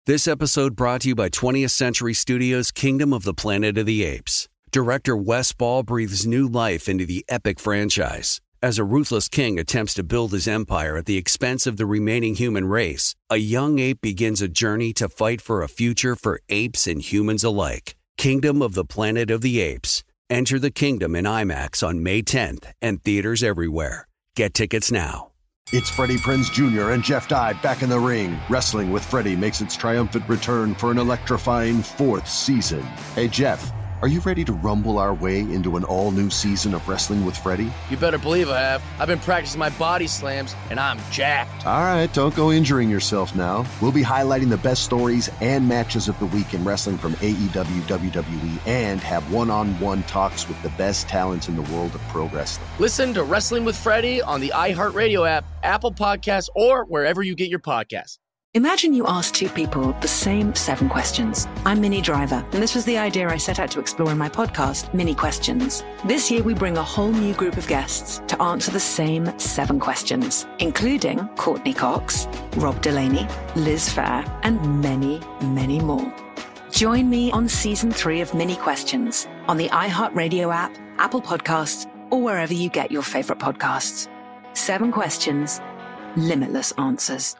This episode brought to you by 20th Century Studios' Kingdom of the Planet of the Apes. Director Wes Ball breathes new life into the epic franchise. As a ruthless king attempts to build his empire at the expense of the remaining human race, a young ape begins a journey to fight for a future for apes and humans alike. Kingdom of the Planet of the Apes. Enter the kingdom in IMAX on May 10th and theaters everywhere. Get tickets now. It's Freddie Prinze Jr. and Jeff Dye back in the ring. Wrestling with Freddie makes its triumphant return for an electrifying 4th season. Hey, Jeff, are you ready to rumble our way into an all-new season of Wrestling with Freddie? You better believe I have. I've been practicing my body slams, and I'm jacked. All right, don't go injuring yourself now. We'll be highlighting the best stories and matches of the week in wrestling from AEW, WWE, and have one-on-one talks with the best talents in the world of pro wrestling. Listen to Wrestling with Freddie on the iHeartRadio app, Apple Podcasts, or wherever you get your podcasts. Imagine you ask two people the same 7 questions. I'm Minnie Driver, and this was the idea I set out to explore in my podcast, Minnie Questions. This year, we bring a whole new group of guests to answer the same 7 questions, including Courtney Cox, Rob Delaney, Liz Phair, and many, many more. Join me on Season 3 of Minnie Questions on the iHeartRadio app, Apple Podcasts, or wherever you get your favorite podcasts. 7 questions, limitless answers.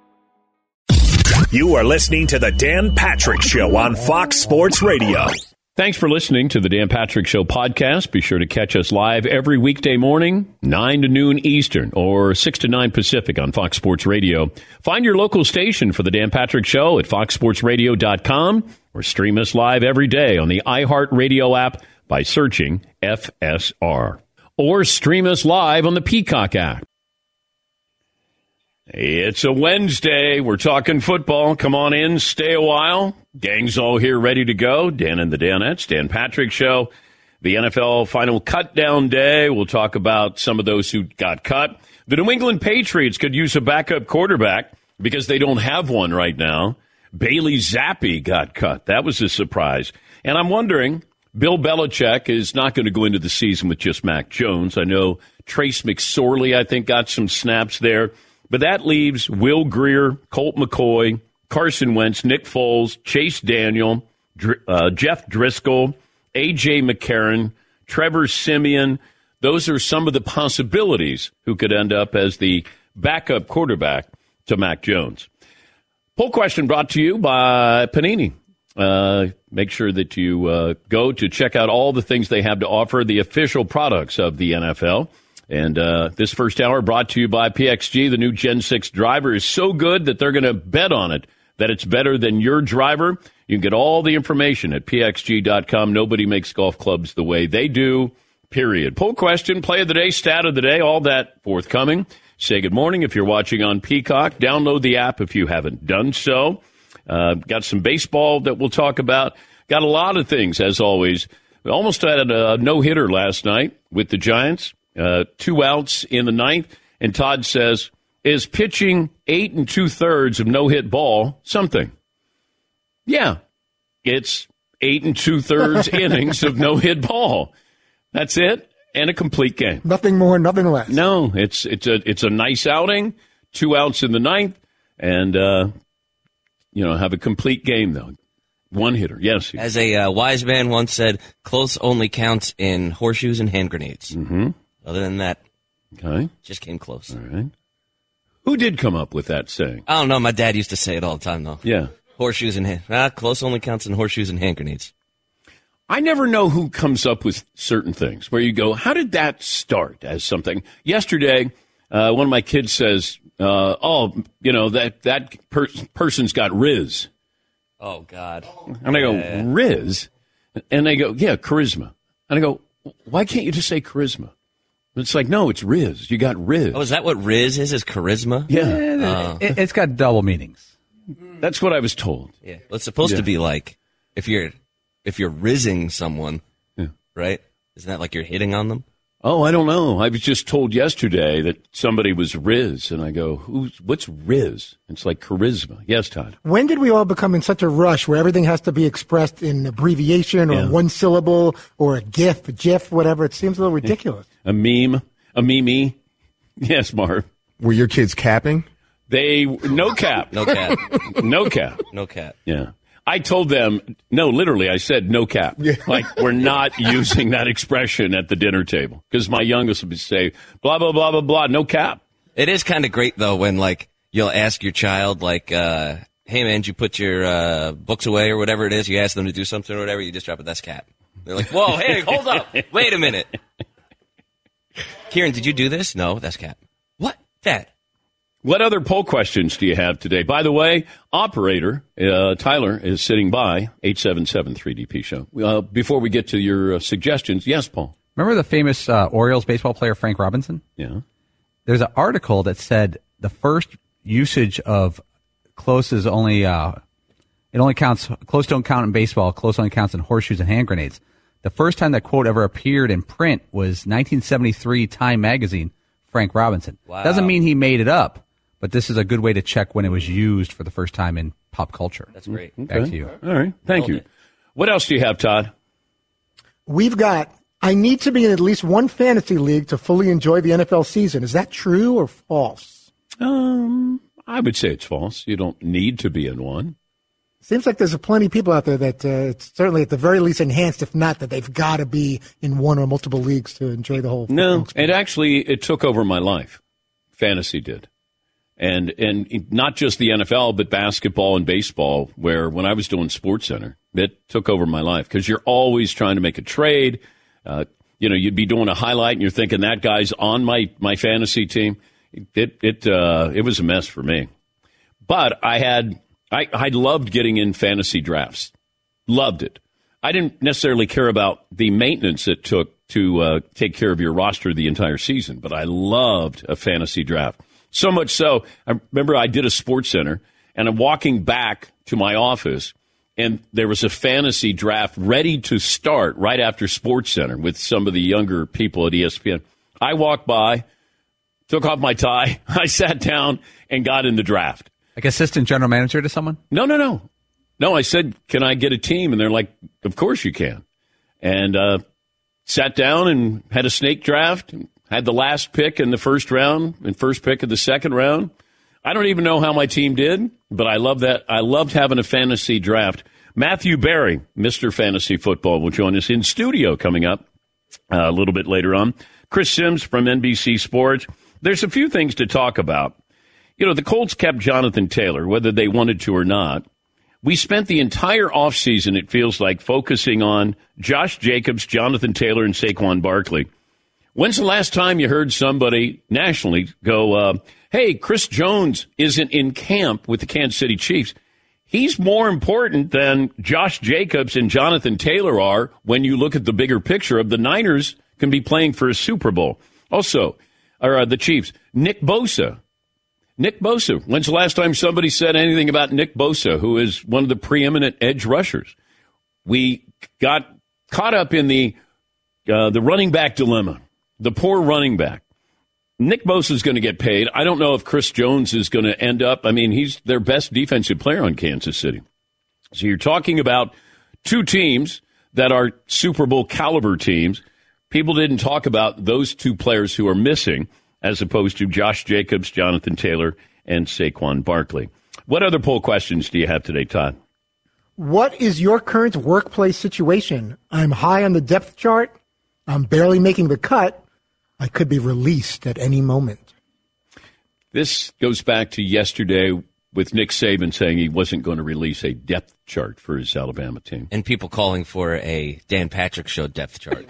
You are listening to The Dan Patrick Show on Fox Sports Radio. Thanks for listening to the Dan Patrick Show podcast. Be sure to catch us live every weekday morning, 9 to noon Eastern or 6 to 9 Pacific on Fox Sports Radio. Find your local station for the Dan Patrick Show at foxsportsradio.com or stream us live every day on the iHeartRadio app by searching FSR. Or stream us live on the Peacock app. It's a Wednesday. We're talking football. Come on in. Stay a while. Gang's all here ready to go. Dan and the Danettes, Dan Patrick Show. The NFL final cut down day. We'll talk about some of those who got cut. The New England Patriots could use a backup quarterback because they don't have one right now. Bailey Zappi got cut. That was a surprise. And I'm wondering, Bill Belichick is not going to go into the season with just Mac Jones. I know Trace McSorley, I think, got some snaps there. But that leaves Will Grier, Colt McCoy, Carson Wentz, Nick Foles, Chase Daniel, Jeff Driscoll, A.J. McCarron, Trevor Siemian. Those are some of the possibilities who could end up as the backup quarterback to Mac Jones. Poll question brought to you by Panini. Make sure that you go to check out all the things they have to offer, the official products of the NFL. And this first hour brought to you by PXG. The new Gen 6 driver is so good that they're going to bet on it, that it's better than your driver. You can get all the information at pxg.com. Nobody makes golf clubs the way they do, period. Poll question, play of the day, stat of the day, all that forthcoming. Say good morning if you're watching on Peacock. Download the app if you haven't done so. Got some baseball that we'll talk about. Got a lot of things, as always. We almost had a no-hitter last night with the Giants. 2 outs in the 9th, and Todd says, is pitching 8 2/3 of no-hit ball something? Yeah, it's 8 2/3 innings of no-hit ball. That's it, and a complete game. Nothing more, nothing less. No, it's a nice outing. 2 outs in the 9th, and have a complete game though. 1 hitter, yes. As a wise man once said, close only counts in horseshoes and hand grenades. Mm-hmm. Other than that, okay, just came close. All right. Who did come up with that saying? I don't know. My dad used to say it all the time, though. Yeah. Horseshoes and close only counts in horseshoes and hand grenades. I never know who comes up with certain things where you go, how did that start as something? Yesterday, one of my kids says, that person's got Riz. Oh, God. And I go, Riz? And they go, yeah, charisma. And I go, why can't you just say charisma? It's like, no, it's Riz. You got Riz. Oh, is that what Riz is charisma? Yeah. It's got double meanings. That's what I was told. Yeah. Well, it's supposed to be like, if you're rizzing someone, right? Isn't that like you're hitting on them? Oh, I don't know. I was just told yesterday that somebody was Riz, and I go, what's Riz? It's like charisma. Yes, Todd. When did we all become in such a rush where everything has to be expressed in abbreviation or one syllable or a GIF, whatever? It seems a little ridiculous. A meme, a meme. Yes, Marv. Were your kids capping? No cap. No cap. No cap. No cap. Yeah. I told them, no, literally, I said no cap. Yeah. Like, we're not using that expression at the dinner table. Because my youngest would say, blah, blah, blah, blah, blah, no cap. It is kind of great, though, when, like, you'll ask your child, like, hey, man, did you put your books away or whatever it is? You ask them to do something or whatever, you just drop it, that's cap. They're like, whoa, hey, hold up. Wait a minute. Kieran, did you do this? No, that's cap. What? Dad. What other poll questions do you have today? By the way, operator Tyler is sitting by, 877-3DP show. Before we get to your suggestions, yes, Paul. Remember the famous Orioles baseball player Frank Robinson? Yeah. There's an article that said the first usage of close is only it only counts, close don't count in baseball, close only counts in horseshoes and hand grenades. The first time that quote ever appeared in print was 1973 Time magazine, Frank Robinson. Wow. Doesn't mean he made it up. But this is a good way to check when it was used for the first time in pop culture. That's great. Okay. Back to you. All right. Thank you. What else do you have, Todd? We've got, I need to be in at least one fantasy league to fully enjoy the NFL season. Is that true or false? I would say it's false. You don't need to be in one. Seems like there's plenty of people out there that it's certainly at the very least enhanced, if not that they've got to be in one or multiple leagues to enjoy the whole. No, it took over my life. Fantasy did. And not just the NFL, but basketball and baseball, where when I was doing SportsCenter, it took over my life because you're always trying to make a trade. You'd be doing a highlight and you're thinking that guy's on my fantasy team. It was a mess for me. But I loved getting in fantasy drafts. Loved it. I didn't necessarily care about the maintenance it took to take care of your roster the entire season, but I loved a fantasy draft. So much so, I remember I did a SportsCenter, and I'm walking back to my office, and there was a fantasy draft ready to start right after SportsCenter with some of the younger people at ESPN. I walked by, took off my tie, I sat down, and got in the draft. Like assistant general manager to someone? No. No, I said, can I get a team? And they're like, of course you can. And sat down and had a snake draft. Had the last pick in the first round and first pick of the second round. I don't even know how my team did, but I love that. I loved having a fantasy draft. Matthew Berry, Mr. Fantasy Football, will join us in studio coming up a little bit later on. Chris Sims from NBC Sports. There's a few things to talk about. You know, the Colts kept Jonathan Taylor, whether they wanted to or not. We spent the entire offseason, it feels like, focusing on Josh Jacobs, Jonathan Taylor, and Saquon Barkley. When's the last time you heard somebody nationally go, hey, Chris Jones isn't in camp with the Kansas City Chiefs? He's more important than Josh Jacobs and Jonathan Taylor are when you look at the bigger picture of the Niners can be playing for a Super Bowl. Also, the Chiefs, Nick Bosa. When's the last time somebody said anything about Nick Bosa, who is one of the preeminent edge rushers? We got caught up in the running back dilemma. The poor running back. Nick Bosa is going to get paid. I don't know if Chris Jones is going to end up. I mean, he's their best defensive player on Kansas City. So you're talking about two teams that are Super Bowl caliber teams. People didn't talk about those two players who are missing as opposed to Josh Jacobs, Jonathan Taylor, and Saquon Barkley. What other poll questions do you have today, Todd? What is your current workplace situation? I'm high on the depth chart. I'm barely making the cut. I could be released at any moment. This goes back to yesterday with Nick Saban saying he wasn't going to release a depth chart for his Alabama team. And people calling for a Dan Patrick Show depth chart.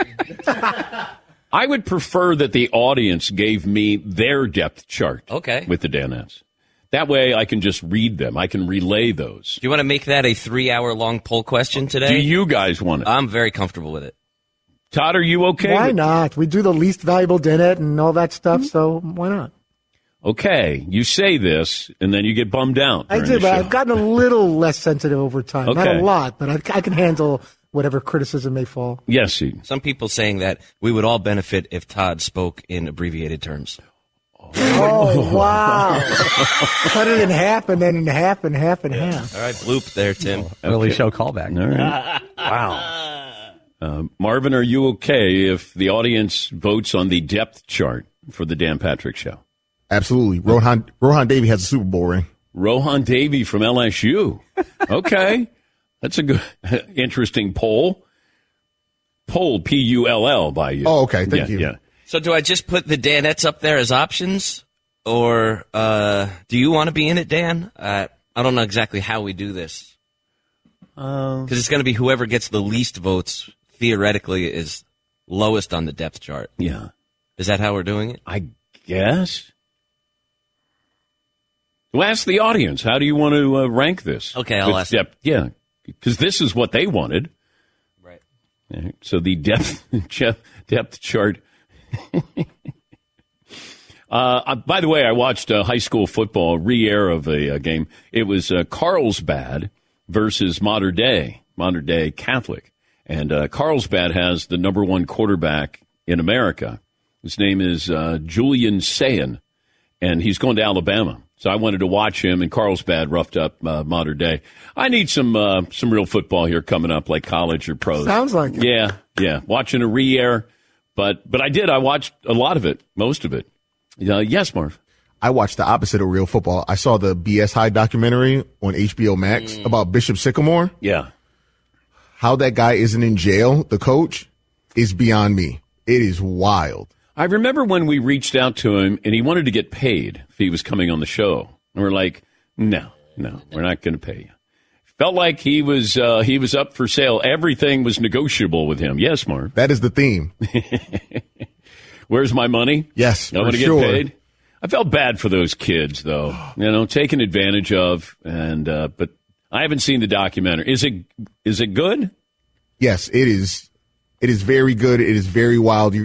I would prefer that the audience gave me their depth chart with the Danettes. That way I can just read them. I can relay those. Do you want to make that a 3-hour-long poll question today? Do you guys want it? I'm very comfortable with it. Todd, are you okay? Why not? We do the least valuable Danette and all that stuff, so why not? Okay, you say this, and then you get bummed out. I did, but I've gotten a little less sensitive over time. Okay. Not a lot, but I can handle whatever criticism may fall. Yes, some people saying that we would all benefit if Todd spoke in abbreviated terms. Oh, wow. Cut it in half, and then in half, and half, and half. All right, bloop there, Tim. Early show callback. All right. Wow. Marvin, are you okay if the audience votes on the depth chart for the Dan Patrick Show? Absolutely. Rohan Davey has a Super Bowl ring. Rohan Davey from LSU. Okay. That's a good, interesting poll. Poll, P-U-L-L by you. Oh, okay. Thank you. Yeah. So do I just put the Danettes up there as options? Or do you want to be in it, Dan? I don't know exactly how we do this. Because it's going to be whoever gets the least votes, theoretically, is lowest on the depth chart. Yeah. Is that how we're doing it? I guess. Well, ask the audience. How do you want to rank this? Okay, I'll ask. Yeah, because this is what they wanted. Right. So the depth chart. By the way, I watched high school football re-air of a game. It was Carlsbad versus Modern Day Catholic. And Carlsbad has the number one quarterback in America. His name is Julian Sayin, and he's going to Alabama. So I wanted to watch him, and Carlsbad roughed up Modern Day. I need some real football here coming up, like college or pros. Sounds like it. Yeah. Watching a re-air, but I did. I watched a lot of it, most of it. Yes, Marv. I watched the opposite of real football. I saw the BS High documentary on HBO Max about Bishop Sycamore. Yeah. How that guy isn't in jail, the coach, is beyond me. It is wild. I remember when we reached out to him and he wanted to get paid if he was coming on the show. And we're like, no, we're not going to pay you. Felt like he was up for sale. Everything was negotiable with him. Yes, Marv. That is the theme. Where's my money? Yes, I want to get paid. I felt bad for those kids, though. Taken advantage of. And but I haven't seen the documentary. Is it good? Yes, it is. It is very good. It is very wild.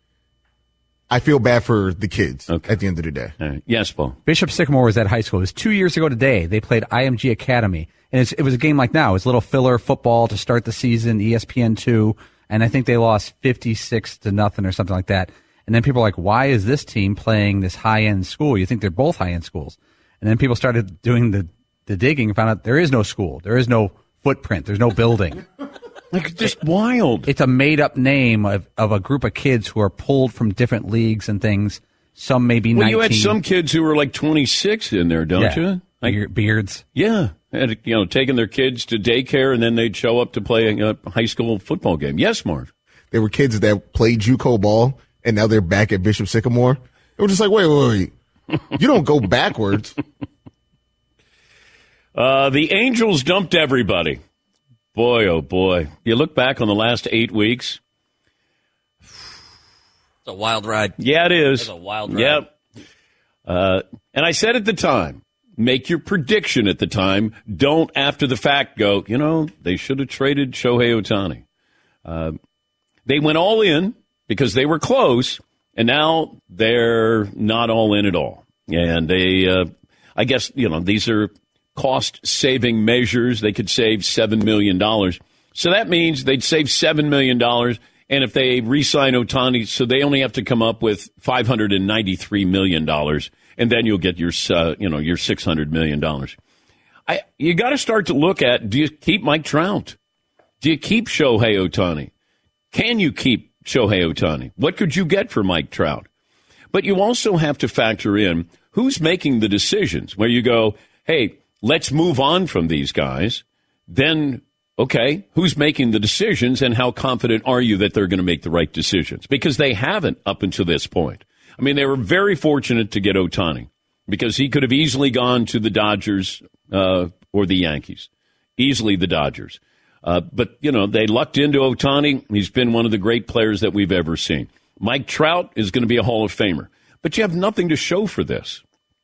I feel bad for the kids at the end of the day. All right. Yes, Paul. Bishop Sycamore was at high school. It was 2 years ago today. They played IMG Academy. And it was a game like now. It was a little filler football to start the season, ESPN2. And I think they lost 56-0 or something like that. And then people are like, why is this team playing this high-end school? You think they're both high-end schools. And then people started doing the digging and found out there is no school. There is no footprint. There's no building. Like, just wild. It's a made-up name of a group of kids who are pulled from different leagues and things. Some may be 19. Well, you had some kids who were like 26 in there, don't you? Like, beards. Yeah. And, taking their kids to daycare, and then they'd show up to play a high school football game. Yes, Marv. There were kids that played JUCO ball, and now they're back at Bishop Sycamore. They were just like, wait. You don't go backwards. The Angels dumped everybody. Boy, oh boy. You look back on the last 8 weeks. It's a wild ride. Yeah, it is. It's a wild ride. Yep. And I said at the time, make your prediction at the time. Don't, after the fact, go, they should have traded Shohei Ohtani. They went all in because they were close, and now they're not all in at all. And they, I guess, these are cost-saving measures. They could save $7 million. So that means they'd save $7 million, and if they re-sign Ohtani, so they only have to come up with $593 million, and then you'll get your $600 million. You got to start to look at, do you keep Mike Trout? Do you keep Shohei Ohtani? Can you keep Shohei Ohtani? What could you get for Mike Trout? But you also have to factor in who's making the decisions, where you go, hey, let's move on from these guys. Then, okay, who's making the decisions, and how confident are you that they're going to make the right decisions? Because they haven't up until this point. I mean, they were very fortunate to get Ohtani because he could have easily gone to the Dodgers or the Yankees. Easily the Dodgers. But, they lucked into Ohtani. He's been one of the great players that we've ever seen. Mike Trout is going to be a Hall of Famer. But you have nothing to show for this.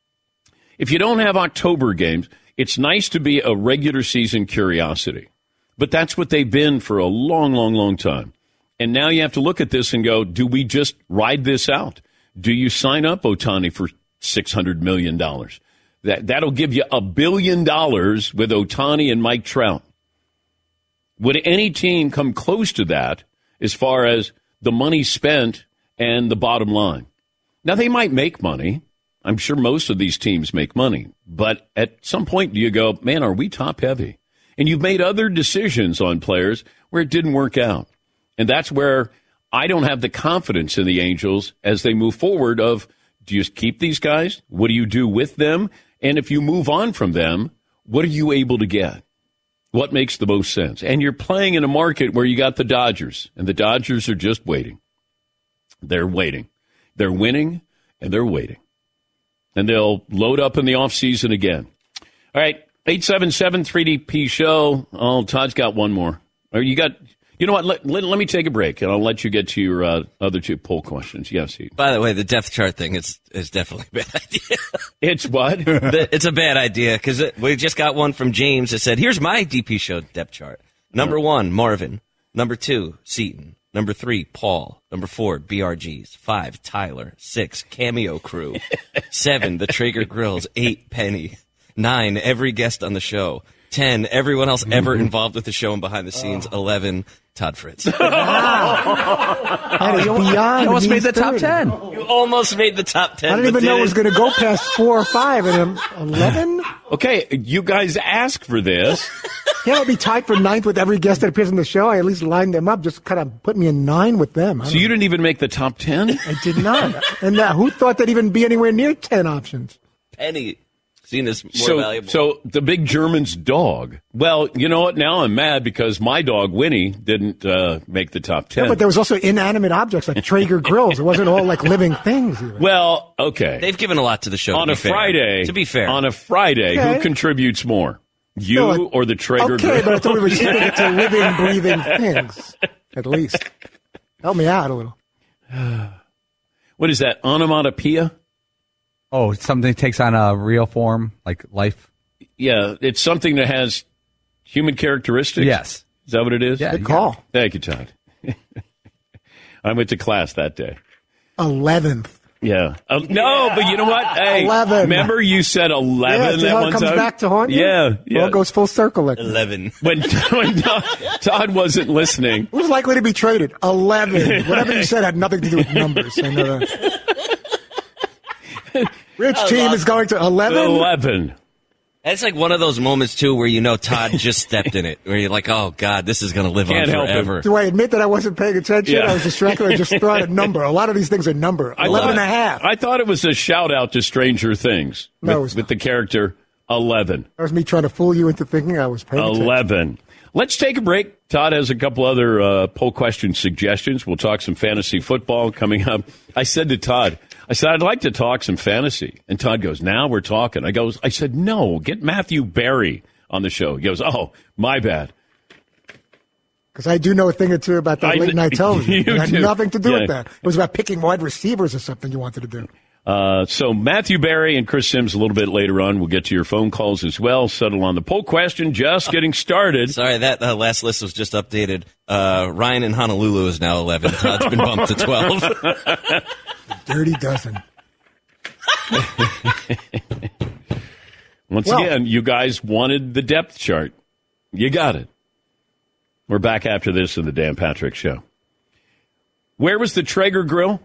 If you don't have October games, it's nice to be a regular season curiosity. But that's what they've been for a long, long, long time. And now you have to look at this and go, do we just ride this out? Do you sign up Ohtani for $600 million? That'll give you $1 billion with Ohtani and Mike Trout. Would any team come close to that as far as the money spent and the bottom line? Now, they might make money. I'm sure most of these teams make money. But at some point, do you go, man, are we top heavy? And you've made other decisions on players where it didn't work out. And that's where I don't have the confidence in the Angels as they move forward of, Do you just keep these guys? What do you do with them? And if you move on from them, what are you able to get? What makes the most sense? And you're playing in a market where you got the Dodgers, and the Dodgers are just waiting. They're waiting. They're winning, and they're waiting. And they'll load up in the offseason again. All right, 877-3DP show. Oh, Todd's got one more. Or you know what? Let me take a break, and I'll let you get to your other two poll questions. Yes, Heath. By the way, the depth chart thing is definitely a bad idea. It's what? It's a bad idea because we just got one from James that said, here's my DP show depth chart. Number 1, Marvin. Number 2, Seton. Number 3, Paul. Number 4, BRGs. 5, Tyler. 6, Cameo Crew. 7, the Traeger Grills. 8, Penny. 9, every guest on the show. 10, everyone else ever involved with the show and behind the scenes. 11, Todd Fritz. That is beyond. You almost made the top 10. You almost made the top 10. I didn't even know it was going to go past 4 or 5, and 11. Okay, you guys ask for this. Can't I be tied for 9th with every guest that appears on the show? I at least lined them up, just kind of put me in 9 with them. So you didn't even make the top 10? I did not. And who thought that'd even be anywhere near 10 options? Penny. Seen as more valuable. So the big German's dog. Well, you know what? Now I'm mad because my dog, Winnie, didn't make the top 10. Yeah, but there was also inanimate objects like Traeger grills. It wasn't all like living things. Even. Well, okay. They've given a lot to the show. On a Friday. To be fair. On a Friday, okay. Who contributes more? You or the Traeger grill? Okay, but I thought we were keeping it to living, breathing things, at least. Help me out a little. What is that, onomatopoeia? Oh, something takes on a real form, like life? Yeah, it's something that has human characteristics? Yes. Is that what it is? Yeah, good call. Thank you, Todd. I went to class that day. 11th. Yeah. No, but you know what? Hey, 11. Remember you said 11 yeah, that how one it comes time? back to haunt you? Yeah. Well, it goes full circle. Like 11. When Todd wasn't listening. Who's likely to be traded? 11. Whatever you said had nothing to do with numbers. I know that. Which team is going to 11? 11. It's like one of those moments, too, where you know Todd just stepped in it. Where you're like, oh, God, this is going to live Can't on help forever. Do I admit that I wasn't paying attention? Yeah. I was distracted. I just threw out a number. A lot of these things are number. 11 and a half. I thought it was a shout-out to Stranger Things No, with the character 11. That was me trying to fool you into thinking I was paying attention. 11. Let's take a break. Todd has a couple other poll question suggestions. We'll talk some fantasy football coming up. I said to Todd, I'd like to talk some fantasy. And Todd goes, now we're talking. I said, no, get Matthew Berry on the show. He goes, oh, my bad. Because I do know a thing or two about that late-night television. It had nothing to do with that. It was about picking wide receivers or something you wanted to do. So Matthew Berry and Chris Sims a little bit later on. We'll get to your phone calls as well. Settle on the poll question. Just getting started. Sorry, that last list was just updated. Ryan in Honolulu is now 11. Todd's been bumped to 12. Dirty dozen. Once again, you guys wanted the depth chart. You got it. We're back after this in the Dan Patrick Show. Where was the Traeger grill?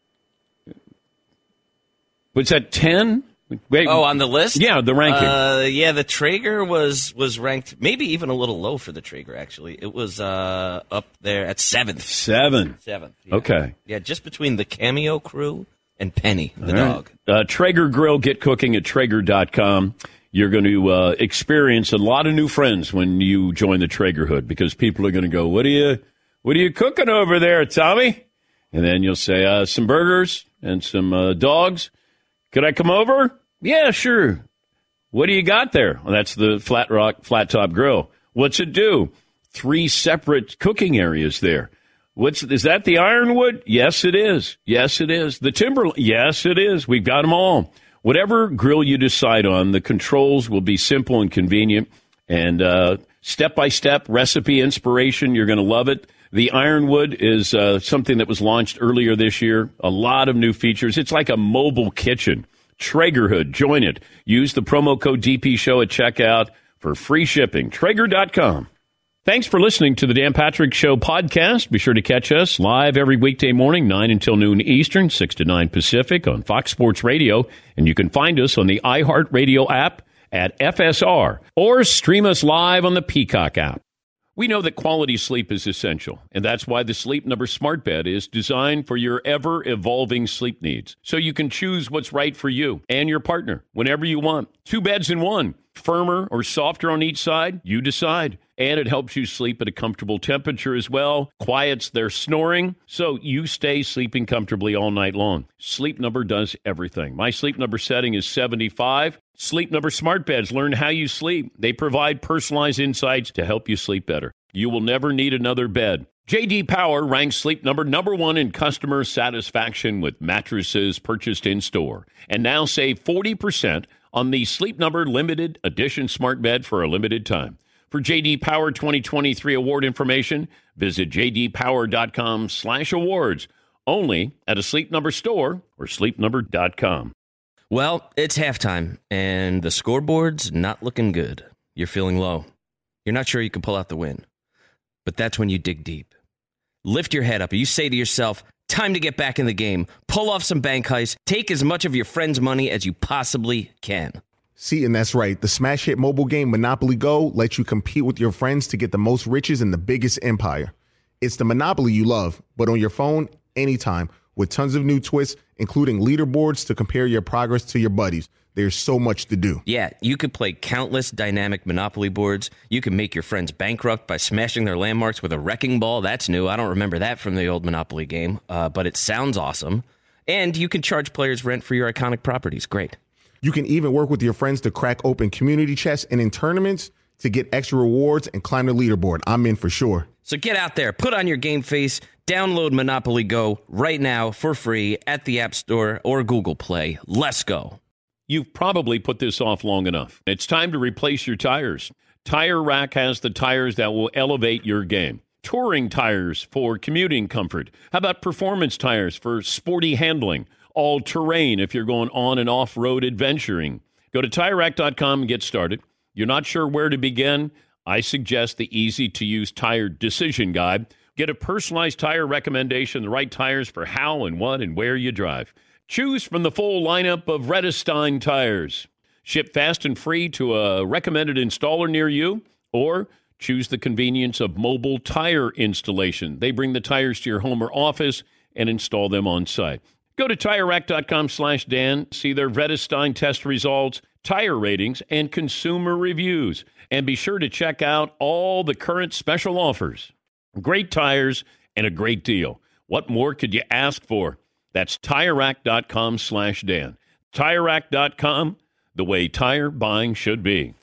Was that 10? Wait, on the list? Yeah, the ranking. Yeah, the Traeger was ranked maybe even a little low for the Traeger, actually. It was up there at 7th. 7th. Yeah. Okay. Yeah, just between the Cameo Crew and Penny, the dog. Traeger Grill, get cooking at Traeger.com. You're going to experience a lot of new friends when you join the Traegerhood because people are going to go, what are you cooking over there, Tommy? And then you'll say, some burgers and some dogs. Could I come over? Yeah, sure. What do you got there? Well, that's the Flat Top Grill. What's it do? 3 separate cooking areas there. Is that the Ironwood? Yes, it is. Yes, it is. The Timberline? Yes, it is. We've got them all. Whatever grill you decide on, the controls will be simple and convenient. And step-by-step recipe inspiration, you're going to love it. The Ironwood is something that was launched earlier this year. A lot of new features. It's like a mobile kitchen. Traegerhood, join it. Use the promo code DPShow at checkout for free shipping. Traeger.com. Thanks for listening to the Dan Patrick Show podcast. Be sure to catch us live every weekday morning, 9 until noon Eastern, 6 to 9 Pacific on Fox Sports Radio. And you can find us on the iHeartRadio app at FSR or stream us live on the Peacock app. We know that quality sleep is essential, and that's why the Sleep Number Smart Bed is designed for your ever-evolving sleep needs, so you can choose what's right for you and your partner whenever you want. 2 beds in one, firmer or softer on each side, you decide. And it helps you sleep at a comfortable temperature as well, quiets their snoring, so you stay sleeping comfortably all night long. Sleep Number does everything. My Sleep Number setting is 75. Sleep Number Smart Beds learn how you sleep. They provide personalized insights to help you sleep better. You will never need another bed. J.D. Power ranks Sleep Number number 1 in customer satisfaction with mattresses purchased in-store. And now save 40% on the Sleep Number Limited Edition Smart Bed for a limited time. For J.D. Power 2023 award information, visit jdpower.com/awards. Only at a Sleep Number store or sleepnumber.com. Well, it's halftime, and the scoreboard's not looking good. You're feeling low. You're not sure you can pull out the win. But that's when you dig deep. Lift your head up, and you say to yourself, time to get back in the game. Pull off some bank heists. Take as much of your friend's money as you possibly can. See, and that's right. The smash hit mobile game Monopoly Go lets you compete with your friends to get the most riches in the biggest empire. It's the Monopoly you love, but on your phone, anytime, with tons of new twists, including leaderboards to compare your progress to your buddies. There's so much to do. Yeah, you could play countless dynamic Monopoly boards. You can make your friends bankrupt by smashing their landmarks with a wrecking ball. That's new. I don't remember that from the old Monopoly game, but it sounds awesome. And you can charge players rent for your iconic properties. Great. You can even work with your friends to crack open community chests and in tournaments to get extra rewards and climb the leaderboard. I'm in for sure. So get out there, put on your game face, download Monopoly Go right now for free at the App Store or Google Play. Let's go. You've probably put this off long enough. It's time to replace your tires. Tire Rack has the tires that will elevate your game. Touring tires for commuting comfort. How about performance tires for sporty handling? All-terrain if you're going on and off-road adventuring. Go to TireRack.com and get started. You're not sure where to begin? I suggest the easy-to-use tire decision guide. Get a personalized tire recommendation, the right tires for how and what and where you drive. Choose from the full lineup of Redestein tires. Ship fast and free to a recommended installer near you, or choose the convenience of mobile tire installation. They bring the tires to your home or office and install them on site. Go to TireRack.com/Dan, see their Redestein test results, tire ratings, and consumer reviews. And be sure to check out all the current special offers. Great tires and a great deal. What more could you ask for? That's TireRack.com/Dan. TireRack.com, the way tire buying should be.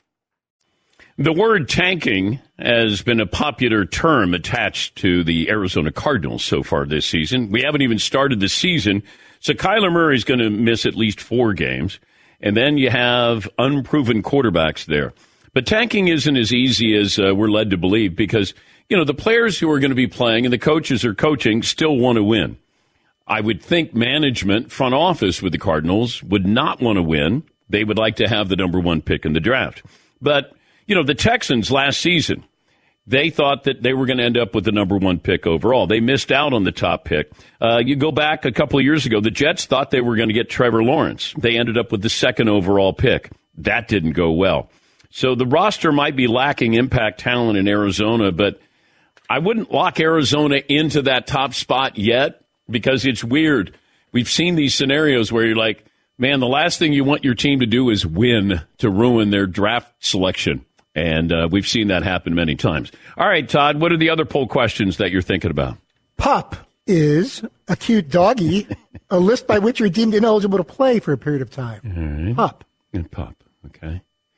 The word tanking has been a popular term attached to the Arizona Cardinals so far this season. We haven't even started the season, so Kyler Murray's going to miss at least 4 games. And then you have unproven quarterbacks there. But tanking isn't as easy as we're led to believe because, you know, the players who are going to be playing and the coaches are coaching still want to win. I would think management, front office with the Cardinals, would not want to win. They would like to have the number 1 pick in the draft. But, you know, the Texans last season, they thought that they were going to end up with the number 1 pick overall. They missed out on the top pick. You go back a couple of years ago, the Jets thought they were going to get Trevor Lawrence. They ended up with the 2nd overall pick. That didn't go well. So the roster might be lacking impact talent in Arizona, but I wouldn't lock Arizona into that top spot yet because it's weird. We've seen these scenarios where you're like, man, the last thing you want your team to do is win to ruin their draft selection. And we've seen that happen many times. All right, Todd, what are the other poll questions that you're thinking about? Pup is a cute doggy, a list by which you're deemed ineligible to play for a period of time. All right. Pup. And pup, okay.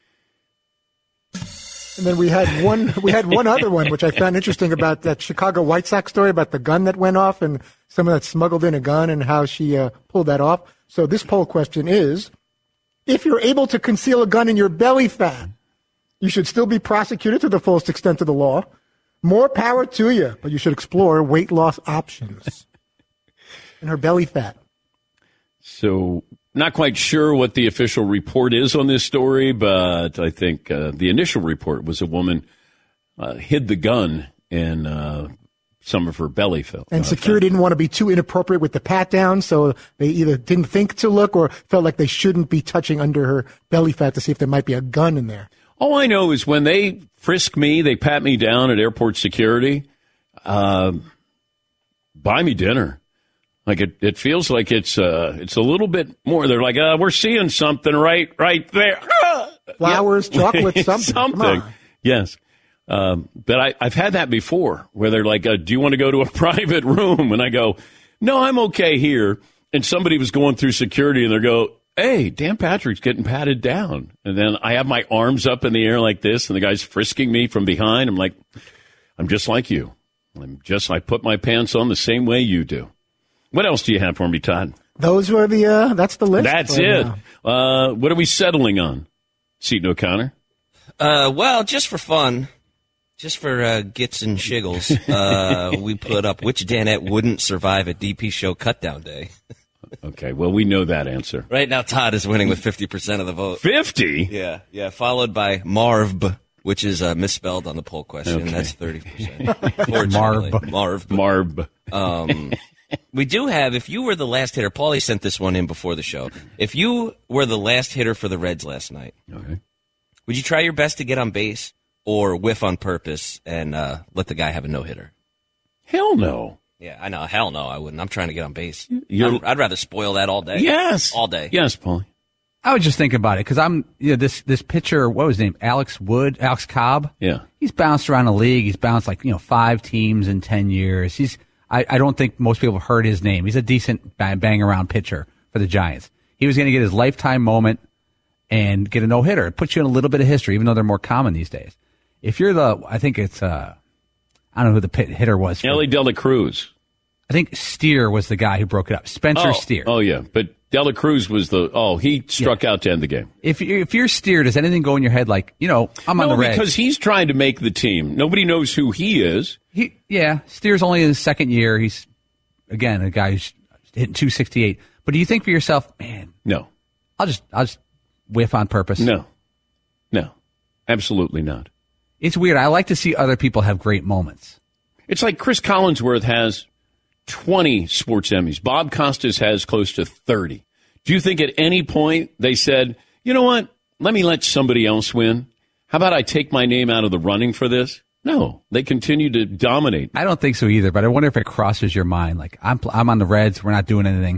And then we had one other one, which I found interesting about that Chicago White Sox story about the gun that went off and someone that smuggled in a gun and how she pulled that off. So this poll question is, if you're able to conceal a gun in your belly fat, you should still be prosecuted to the fullest extent of the law. More power to you, but you should explore weight loss options in her belly fat. So not quite sure what the official report is on this story, but I think the initial report was a woman hid the gun in some of her belly fat. And security didn't want to be too inappropriate with the pat down, so they either didn't think to look or felt like they shouldn't be touching under her belly fat to see if there might be a gun in there. All I know is when they frisk me, they pat me down at airport security, buy me dinner. Like it feels like it's a little bit more. They're like, we're seeing something right there. Flowers, chocolate, something. Something. Yes. But I've had that before where they're like, do you want to go to a private room? And I go, no, I'm okay here. And somebody was going through security and they go, hey, Dan Patrick's getting patted down. And then I have my arms up in the air like this and the guy's frisking me from behind. I'm like, I'm just like you. I put my pants on the same way you do. What else do you have for me, Todd? Those were that's the list. That's it. What are we settling on? Seton O'Connor? Well, just for fun, just for gits and shiggles, we put up which Danette wouldn't survive a DP show cutdown day. Okay, well, we know that answer. Right now, Todd is winning with 50% of the vote. 50? Yeah, followed by Marv, which is misspelled on the poll question. Okay. That's 30%. Marv. We do have, if you were the last hitter, Paulie sent this one in before the show. If you were the last hitter for the Reds last night, okay, would you try your best to get on base or whiff on purpose and let the guy have a no-hitter? Hell no. Yeah, I know. Hell no, I wouldn't. I'm trying to get on base. I'd rather spoil that all day. Yes. All day. Yes, Paulie. I was just thinking about it because this pitcher, what was his name? Alex Cobb. Yeah. He's bounced around the league. He's bounced 5 teams in 10 years. I don't think most people have heard his name. He's a decent bang around pitcher for the Giants. He was going to get his lifetime moment and get a no hitter. It puts you in a little bit of history, even though they're more common these days. If you're I think it's I don't know who the hitter was. Ellie De La Cruz. I think Steer was the guy who broke it up. Spencer Steer. Oh yeah, but De La Cruz was he struck out to end the game. If you're Steer, does anything go in your head like, I'm on the Reds? No, because he's trying to make the team. Nobody knows who he is. Steer's only in his second year. He's, again, a guy who's hitting 268. But do you think for yourself, man? No. I'll just whiff on purpose. No, absolutely not. It's weird. I like to see other people have great moments. It's like Chris Collinsworth has 20 sports Emmys. Bob Costas has close to 30. Do you think at any point they said, you know what, let me let somebody else win? How about I take my name out of the running for this? No, they continue to dominate. I don't think so either, but I wonder if it crosses your mind. Like, I'm on the Reds. We're not doing anything.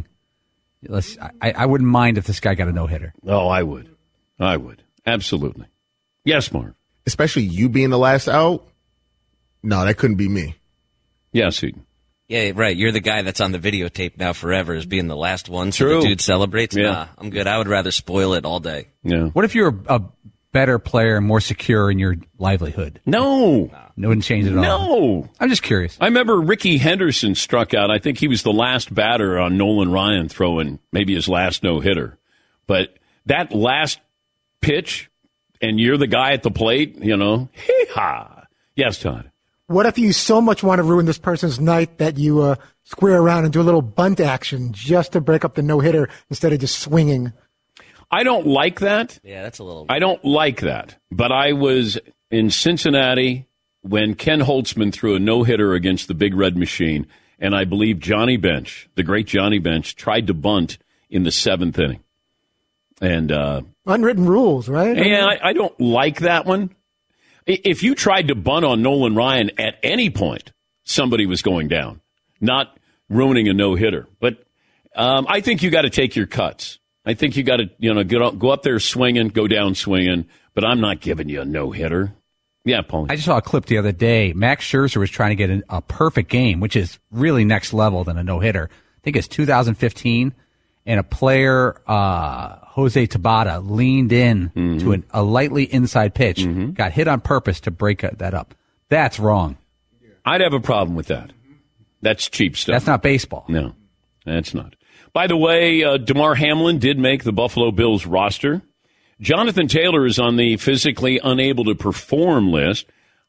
I wouldn't mind if this guy got a no-hitter. Oh, I would. Absolutely. Yes, Marv. Especially you being the last out. No, that couldn't be me. Yes, Eden. Yeah, right. You're the guy that's on the videotape now forever as being the last one. So True. the dude celebrates. Yeah. Nah, I'm good. I would rather spoil it all day. Yeah. What if you're a better player and more secure in your livelihood? No. It wouldn't change it at all. No. I'm just curious. I remember Ricky Henderson struck out. I think he was the last batter on Nolan Ryan throwing maybe his last no-hitter. But that last pitch, and you're the guy at the plate, hee-haw. Yes, Todd. What if you so much want to ruin this person's night that you square around and do a little bunt action just to break up the no-hitter instead of just swinging? I don't like that. Yeah, that's a little... I don't like that. But I was in Cincinnati when Ken Holtzman threw a no-hitter against the Big Red Machine, and I believe Johnny Bench, the great Johnny Bench, tried to bunt in the 7th inning. And unwritten rules, right? Yeah, I don't like that one. If you tried to bunt on Nolan Ryan at any point, somebody was going down, not ruining a no-hitter. But I think you got to take your cuts. I think you got to go up there swinging, go down swinging, but I'm not giving you a no-hitter. Yeah, Paul. I just saw a clip the other day. Max Scherzer was trying to get a perfect game, which is really next level than a no-hitter. I think it's 2015, and a player, Jose Tabata, leaned in to a lightly inside pitch, got hit on purpose to break that up. That's wrong. I'd have a problem with that. That's cheap stuff. That's not baseball. No, that's not. By the way, DeMar Hamlin did make the Buffalo Bills roster. Jonathan Taylor is on the physically unable to perform list.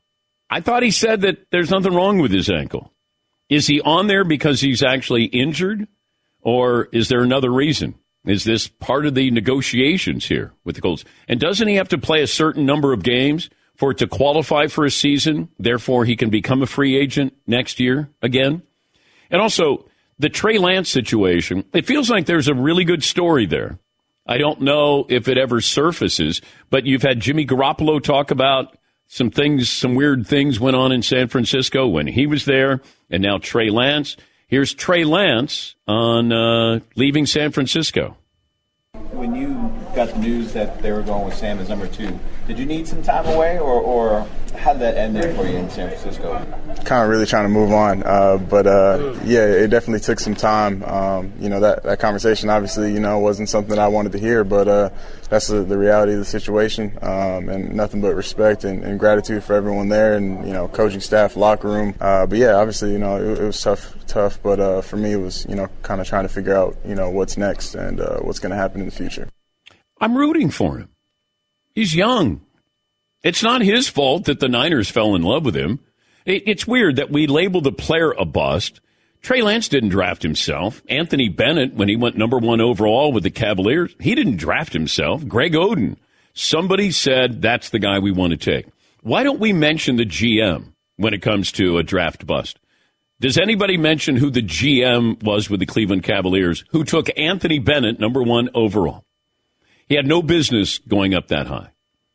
I thought he said that there's nothing wrong with his ankle. Is he on there because he's actually injured, or is there another reason? Is this part of the negotiations here with the Colts? And doesn't he have to play a certain number of games for it to qualify for a season? Therefore, he can become a free agent next year again? And also, the Trey Lance situation, it feels like there's a really good story there. I don't know if it ever surfaces, but you've had Jimmy Garoppolo talk about some things, some weird things went on in San Francisco when he was there, and now Trey Lance. Here's Trey Lance on leaving San Francisco. When you got the news that they were going with Sam as number 2, did you need some time away, or how did that end there for you in San Francisco? Kind of really trying to move on, but yeah, it definitely took some time. That conversation obviously, wasn't something I wanted to hear, but that's the reality of the situation, and nothing but respect and gratitude for everyone there, and coaching staff, locker room. But yeah, obviously, it was tough, but for me, it was kind of trying to figure out what's next and what's going to happen in the future. I'm rooting for him. He's young. It's not his fault that the Niners fell in love with him. It's weird that we labeled the player a bust. Trey Lance didn't draft himself. Anthony Bennett, when he went number 1 overall with the Cavaliers, he didn't draft himself. Greg Oden. Somebody said that's the guy we want to take. Why don't we mention the GM when it comes to a draft bust? Does anybody mention who the GM was with the Cleveland Cavaliers who took Anthony Bennett number 1 overall? He had no business going up that high.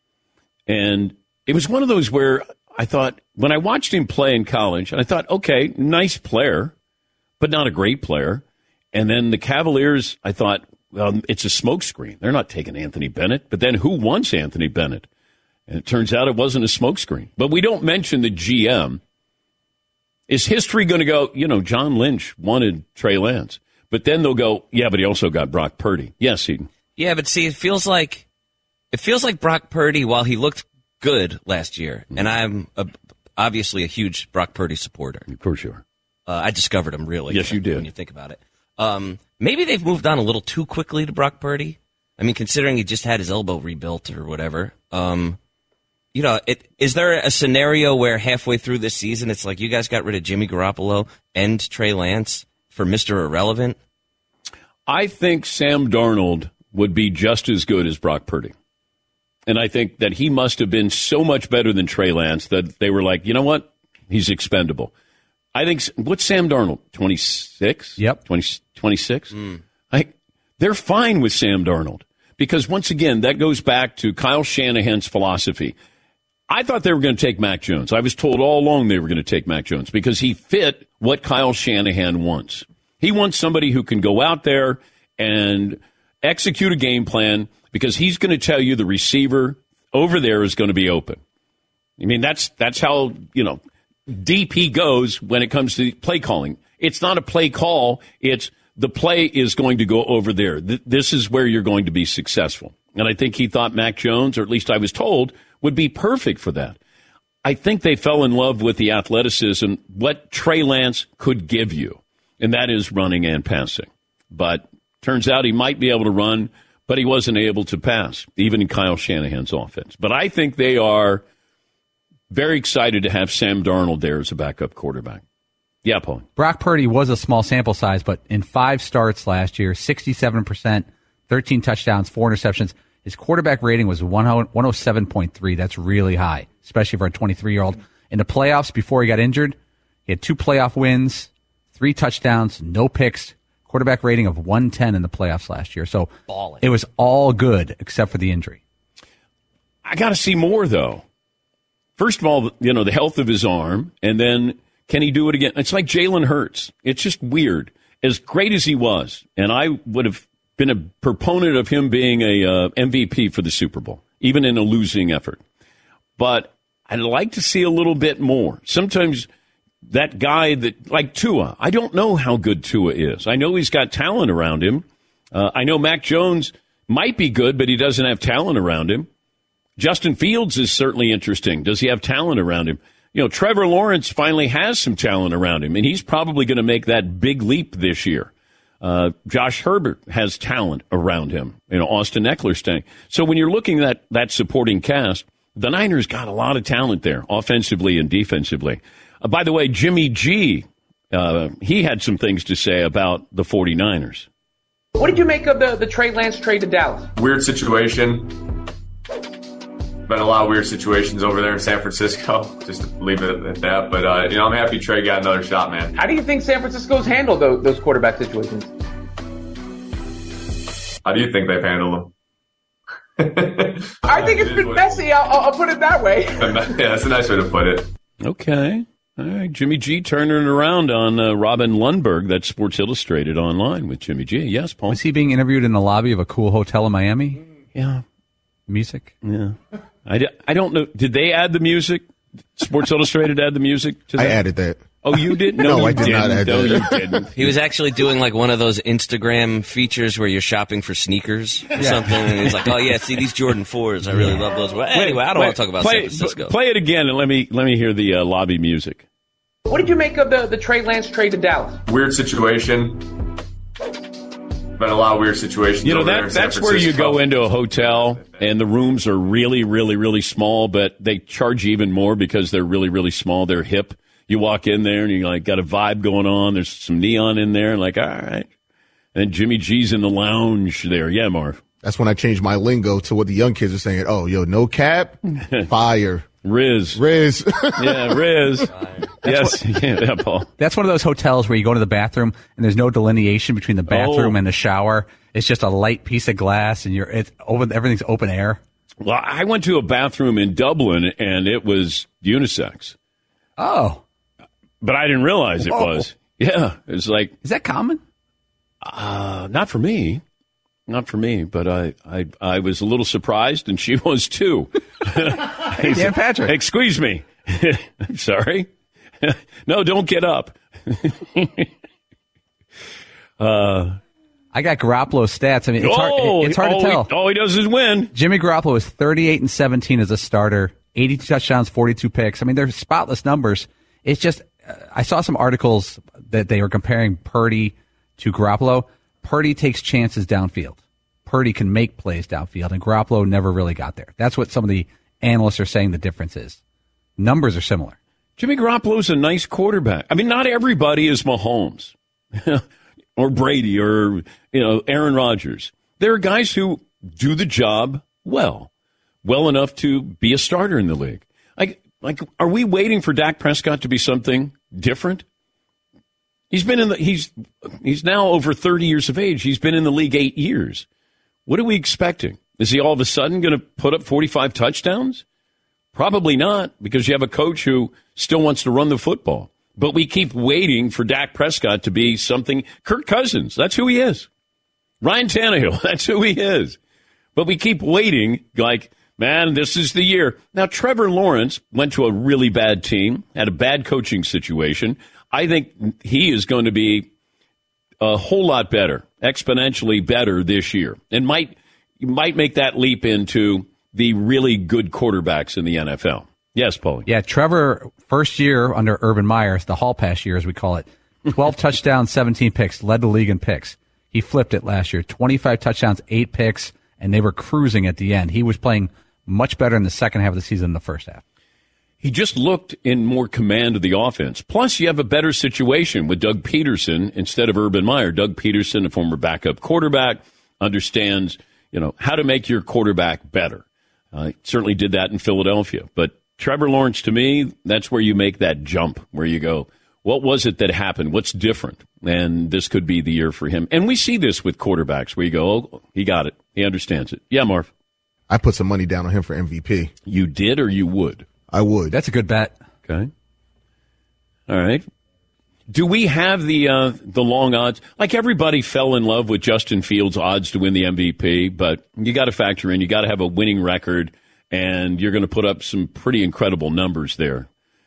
And it was one of those where I thought, when I watched him play in college, and I thought, okay, nice player, but not a great player. And then the Cavaliers, I thought, well, it's a smokescreen. They're not taking Anthony Bennett. But then who wants Anthony Bennett? And it turns out it wasn't a smokescreen. But we don't mention the GM. Is history going to go, John Lynch wanted Trey Lance. But then they'll go, yeah, but he also got Brock Purdy. Yes, Eden. Yeah, but see, it feels like Brock Purdy, while he looked good last year, and I'm obviously a huge Brock Purdy supporter. Of course you are. I discovered him, really. Yes, you did. When you think about it. Maybe they've moved on a little too quickly to Brock Purdy. I mean, considering he just had his elbow rebuilt or whatever. Is there a scenario where halfway through this season, it's like you guys got rid of Jimmy Garoppolo and Trey Lance for Mr. Irrelevant? I think Sam Darnold would be just as good as Brock Purdy. And I think that he must have been so much better than Trey Lance that they were like, you know what? He's expendable. I think, what's Sam Darnold? 26? Yep. 26? They're fine with Sam Darnold because, once again, that goes back to Kyle Shanahan's philosophy. I thought they were going to take Mac Jones. I was told all along they were going to take Mac Jones because he fit what Kyle Shanahan wants. He wants somebody who can go out there and execute a game plan because he's going to tell you the receiver over there is going to be open. I mean, that's how, deep he goes when it comes to play calling. It's not a play call. It's the play is going to go over there. This is where you're going to be successful. And I think he thought Mac Jones, or at least I was told, would be perfect for that. I think they fell in love with the athleticism, what Trey Lance could give you, and that is running and passing. But turns out he might be able to run, but he wasn't able to pass, even in Kyle Shanahan's offense. But I think they are very excited to have Sam Darnold there as a backup quarterback. Yeah, Paul. Brock Purdy was a small sample size, but in 5 starts last year, 67%, 13 touchdowns, 4 interceptions. His quarterback rating was 107.3. That's really high, especially for a 23-year-old. In the playoffs, before he got injured, he had 2 playoff wins, 3 touchdowns, no picks, quarterback rating of 110 in the playoffs last year. So It was all good except for the injury. I got to see more, though. First of all, the health of his arm, and then can he do it again? It's like Jalen Hurts. It's just weird. As great as he was, and I would have been a proponent of him being a MVP for the Super Bowl, even in a losing effort. But I'd like to see a little bit more. Sometimes that guy like Tua, I don't know how good Tua is. I know he's got talent around him. I know Mac Jones might be good, but he doesn't have talent around him. Justin Fields is certainly interesting. Does he have talent around him? Trevor Lawrence finally has some talent around him, and he's probably going to make that big leap this year. Josh Herbert has talent around him. Austin Eckler staying. So when you're looking at that supporting cast, the Niners got a lot of talent there, offensively and defensively. By the way, Jimmy G, he had some things to say about the 49ers. What did you make of the Trey Lance trade to Dallas? Weird situation. Been a lot of weird situations over there in San Francisco. Just to leave it at that. But, I'm happy Trey got another shot, man. How do you think San Francisco's handled those quarterback situations? How do you think they've handled them? I think it's been messy. I'll put it that way. Yeah, that's a nice way to put it. Okay. All right. Jimmy G turning it around on Robin Lundberg. That's Sports Illustrated online with Jimmy G. Yes, Paul. Was he being interviewed in the lobby of a cool hotel in Miami? Yeah. Music? Yeah. I don't know. Did they add the music? Sports Illustrated add the music to that? I added that. Oh, you did? No, I did not add No, that. you didn't. He was actually doing like one of those Instagram features where you're shopping for sneakers or something, and he's like, "Oh yeah, see these Jordan 4s? I really love those." Well, anyway, I don't want to talk about San Francisco. Play it again and let me hear the lobby music. What did you make of the Trey Lance trade to Dallas? Weird situation. Been a lot of weird situations. You know, over there in San that's where you Francisco. go into a hotel and the rooms are really, really, really small, but they charge you even more because they're really, really small. They're hip. You walk in there and you like got a vibe going on. There's some neon in there, and like, all right. And Jimmy G's in the lounge there. Yeah, Marv. That's when I changed my lingo to what the young kids are saying. Oh, yo, no cap, fire. Riz. Yeah, Riz. Yes, yeah, Paul. That's one of those hotels where you go to the bathroom and there's no delineation between the bathroom and the shower. It's just a light piece of glass, and everything's open air. Well, I went to a bathroom in Dublin, and it was unisex. Oh. But I didn't realize it was. Yeah, it's like. Is that common? Not for me. Not for me, but I was a little surprised, and she was too. Hey, Dan Patrick. Excuse me. I'm sorry. No, don't get up. I got Garoppolo's stats. I mean, it's hard to tell. All he does is win. Jimmy Garoppolo is 38-17 as a starter, 82 touchdowns, 42 picks. I mean, they're spotless numbers. It's just, I saw some articles that they were comparing Purdy to Garoppolo. Purdy takes chances downfield. Purdy can make plays downfield, and Garoppolo never really got there. That's what some of the analysts are saying the difference is. Numbers are similar. Jimmy Garoppolo's a nice quarterback. I mean, not everybody is Mahomes or Brady or, Aaron Rodgers. There are guys who do the job well enough to be a starter in the league. Like, are we waiting for Dak Prescott to be something different? He's been he's now over 30 years of age. He's been in the league 8 years. What are we expecting? Is he all of a sudden going to put up 45 touchdowns? Probably not, because you have a coach who still wants to run the football. But we keep waiting for Dak Prescott to be something. Kirk Cousins, that's who he is. Ryan Tannehill, that's who he is. But we keep waiting like, man, this is the year. Now, Trevor Lawrence went to a really bad team, had a bad coaching situation. I think he is going to be a whole lot better, exponentially better this year, and might make that leap into the really good quarterbacks in the NFL. Yes, Paulie. Yeah, Trevor, first year under Urban Meyer, the Hall Pass year as we call it, 12 touchdowns, 17 picks, led the league in picks. He flipped it last year, 25 touchdowns, 8 picks, and they were cruising at the end. He was playing much better in the second half of the season than the first half. He just looked in more command of the offense. Plus, you have a better situation with Doug Peterson instead of Urban Meyer. Doug Peterson, a former backup quarterback, understands, how to make your quarterback better. Certainly did that in Philadelphia. But Trevor Lawrence, to me, that's where you make that jump, where you go, what was it that happened? What's different? And this could be the year for him. And we see this with quarterbacks where you go, oh, he got it. He understands it. Yeah, Marv. I put some money down on him for MVP. You did or you would? I would. That's a good bet. Okay. All right. Do we have the long odds? Like everybody fell in love with Justin Fields' odds to win the MVP, but you got to factor in, you got to have a winning record, and you're going to put up some pretty incredible numbers there.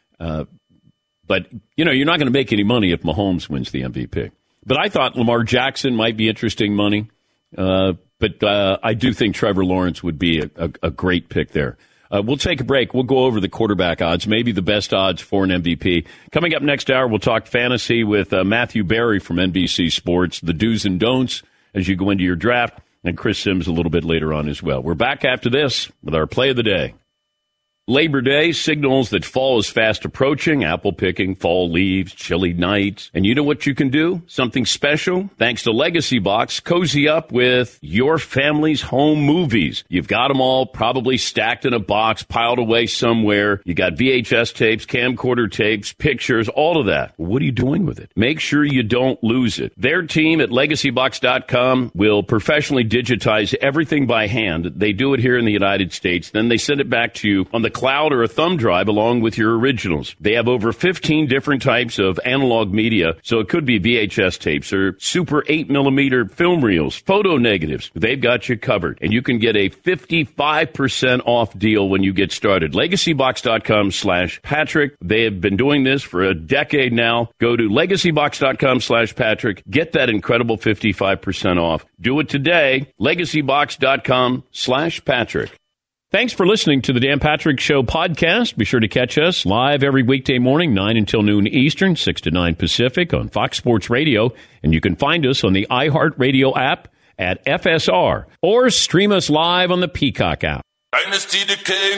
But, you're not going to make any money if Mahomes wins the MVP. But I thought Lamar Jackson might be interesting money. But I do think Trevor Lawrence would be a great pick there. We'll take a break. We'll go over the quarterback odds, maybe the best odds for an MVP. Coming up next hour, we'll talk fantasy with Matthew Berry from NBC Sports, the do's and don'ts as you go into your draft, and Chris Sims a little bit later on as well. We're back after this with our play of the day. Labor Day signals that fall is fast approaching, apple picking, fall leaves, chilly nights. And you know what you can do? Something special? Thanks to Legacy Box, cozy up with your family's home movies. You've got them all probably stacked in a box, piled away somewhere. You got VHS tapes, camcorder tapes, pictures, all of that. What are you doing with it? Make sure you don't lose it. Their team at LegacyBox.com will professionally digitize everything by hand. They do it here in the United States. Then they send it back to you on the cloud or a thumb drive along with your originals. They have over 15 different types of analog media, so it could be VHS tapes or super 8mm film reels, photo negatives. They've got you covered, and you can get a 55% off deal when you get started. LegacyBox.com/Patrick. They have been doing this for a decade now. Go to LegacyBox.com/Patrick. Get that incredible 55% off. Do it today. LegacyBox.com/Patrick. Thanks for listening to the Dan Patrick Show podcast. Be sure to catch us live every weekday morning, 9 until noon Eastern, 6 to 9 Pacific on Fox Sports Radio. And you can find us on the iHeartRadio app at FSR or stream us live on the Peacock app. Dynasty the King.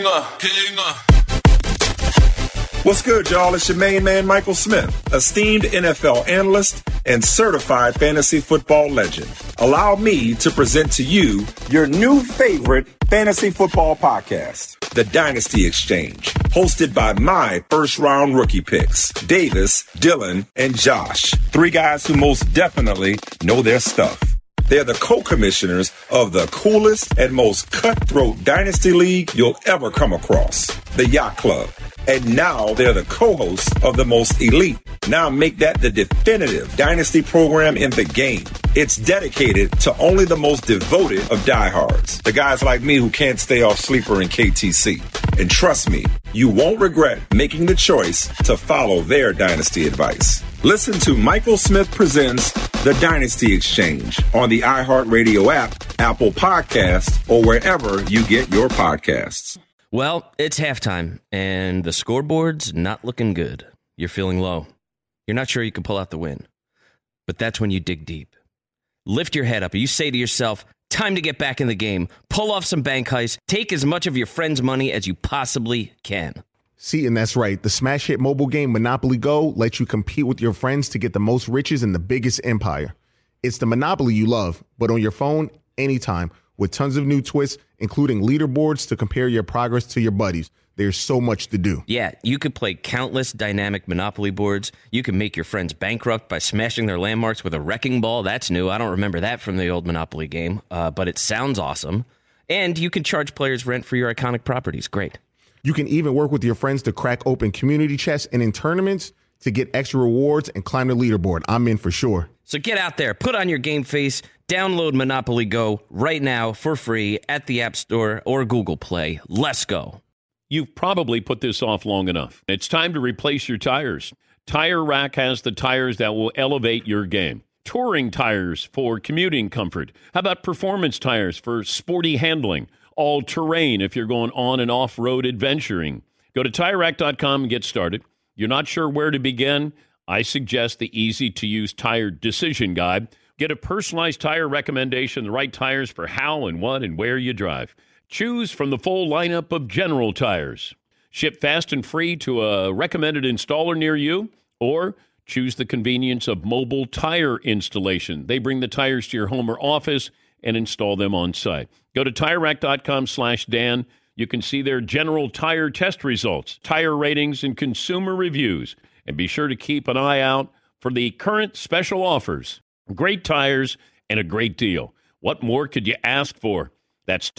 What's good, y'all? It's your main man, Michael Smith, esteemed NFL analyst and certified fantasy football legend. Allow me to present to you your new favorite fantasy football podcast, The Dynasty Exchange, hosted by my first-round rookie picks, Davis, Dylan, and Josh, three guys who most definitely know their stuff. They're the co-commissioners of the coolest and most cutthroat dynasty league you'll ever come across, the Yacht Club. And now they're the co-hosts of the most elite. Now make that the definitive dynasty program in the game. It's dedicated to only the most devoted of diehards, the guys like me who can't stay off Sleeper and KTC. And trust me, you won't regret making the choice to follow their dynasty advice. Listen to Michael Smith Presents The Dynasty Exchange on the iHeartRadio app, Apple Podcasts, or wherever you get your podcasts. Well, it's halftime, and the scoreboard's not looking good. You're feeling low. You're not sure you can pull out the win. But that's when you dig deep. Lift your head up, and you say to yourself, time to get back in the game. Pull off some bank heists. Take as much of your friend's money as you possibly can. See, and that's right. The smash hit mobile game Monopoly Go lets you compete with your friends to get the most riches in the biggest empire. It's the Monopoly you love, but on your phone, anytime, with tons of new twists, including leaderboards to compare your progress to your buddies. There's so much to do. Yeah, you could play countless dynamic Monopoly boards. You can make your friends bankrupt by smashing their landmarks with a wrecking ball. That's new. I don't remember that from the old Monopoly game, but it sounds awesome. And you can charge players rent for your iconic properties. Great. You can even work with your friends to crack open community chests and in tournaments to get extra rewards and climb the leaderboard. I'm in for sure. So get out there, put on your game face, download Monopoly Go right now for free at the App Store or Google Play. Let's go. You've probably put this off long enough. It's time to replace your tires. Tire Rack has the tires that will elevate your game. Touring tires for commuting comfort. How about performance tires for sporty handling? All-terrain if you're going on and off-road adventuring. Go to TireRack.com and get started. You're not sure where to begin? I suggest the easy-to-use tire decision guide. Get a personalized tire recommendation, the right tires for how and what and where you drive. Choose from the full lineup of General Tires. Ship fast and free to a recommended installer near you, or choose the convenience of mobile tire installation. They bring the tires to your home or office and install them on site. Go to TireRack.com/Dan. You can see their General Tire test results, tire ratings, and consumer reviews. And be sure to keep an eye out for the current special offers. Great tires and a great deal. What more could you ask for? That's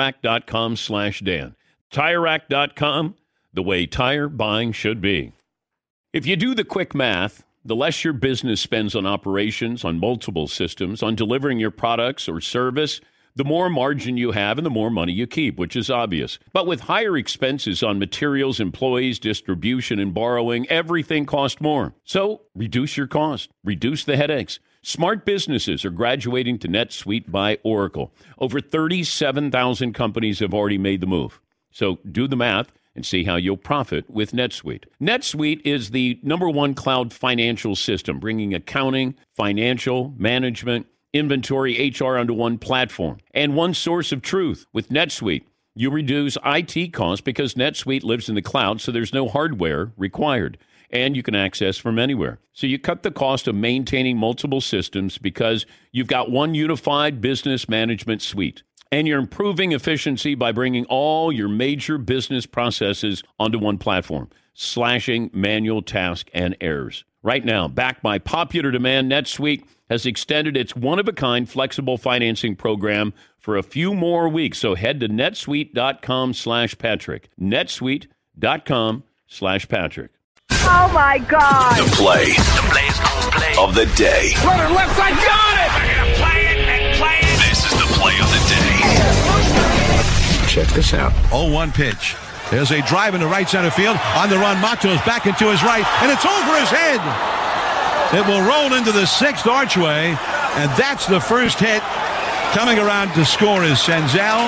TireRack.com/Dan. TireRack.com, the way tire buying should be. If you do the quick math, the less your business spends on operations, on multiple systems, on delivering your products or service, the more margin you have and the more money you keep, which is obvious. But with higher expenses on materials, employees, distribution, and borrowing, everything costs more. So reduce your cost. Reduce the headaches. Smart businesses are graduating to NetSuite by Oracle. Over 37,000 companies have already made the move. So do the math and see how you'll profit with NetSuite. NetSuite is the #1 cloud financial system, bringing accounting, financial, management, inventory, HR onto one platform and one source of truth. With NetSuite, You reduce IT costs because NetSuite lives in the cloud, so there's no hardware required, and you can access from anywhere. So you cut the cost of maintaining multiple systems because you've got one unified business management suite. And you're improving efficiency by bringing all your major business processes onto one platform, slashing manual tasks and errors. Right now, backed by popular demand, NetSuite has extended its one-of-a-kind flexible financing program for a few more weeks. So head to netsuite.com/Patrick. netsuite.com/Patrick. Oh, my God. The play of the day. Runner left side, got it! We're going to play it and play it. This is the play of the day. Check this out. 0-1 pitch. There's a drive into right center field. On the run, Matos back into his right, and it's over his head. It will roll into the sixth archway, and that's the first hit. Coming around to score is Senzel,